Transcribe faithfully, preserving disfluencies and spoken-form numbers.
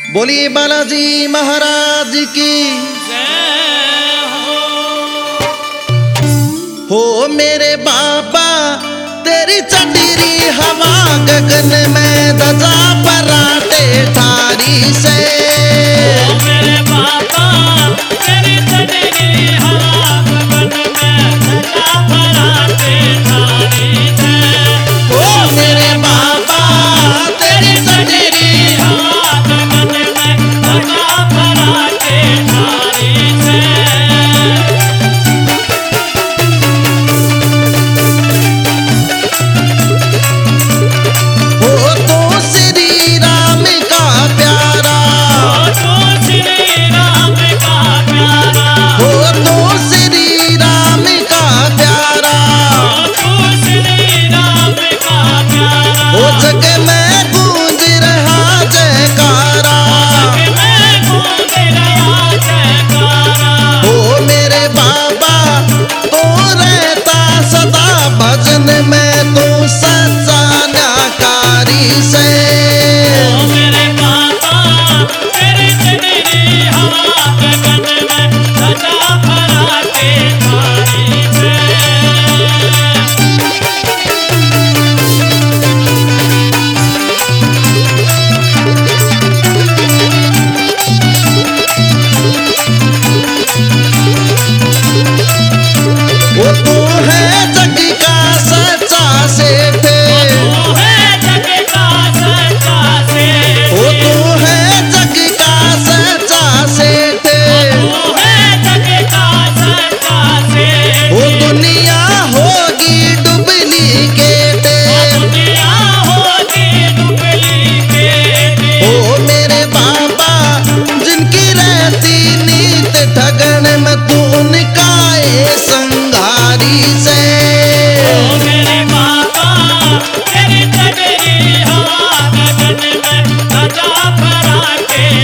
बोलिए बालाजी महाराज की जय हो। मेरे बाबा तेरी चंदेरी हवा गगन में धजा पराठे थारी से। हो मेरे बाबा तेरी चंदेरी हवा गगन में धजा पराठे थारी से। हो मेरे बाबा तेरी चंदेरी हवा गगन में धजा पराठे थारी से। हो तो श्री राम का प्यारा। हो तो श्री राम का प्यारा। हो तो श्री राम का प्यारा। हो तो श्री राम का प्यारा। हो जग में गूंज रहा जयकारा। जग में गूंज रहा जयकारा। हो मेरे बाबा तो रहता सदा भजन में तो सच्चा न्याकारी से। हो मेरे बाबा तेरी चंदेरी हवा गगन में धजा पराठे थारी से। वो तू है जग का सच्चा सेठ। तू है जग का सच्चा सेठ। वो तू है जग का सच्चा सेठ। तू है जग का सच्चा सेठ। वो दुनिया होगी डुप्लीकेट। दुनिया होगी डुप्लीकेट। ओ मेरे बाबा जिनकी रहती नीत ठगन में तू उनका ए संघारी से। हो मेरे बाबा तेरी चंदेरी हवा गगन में धजा पराठे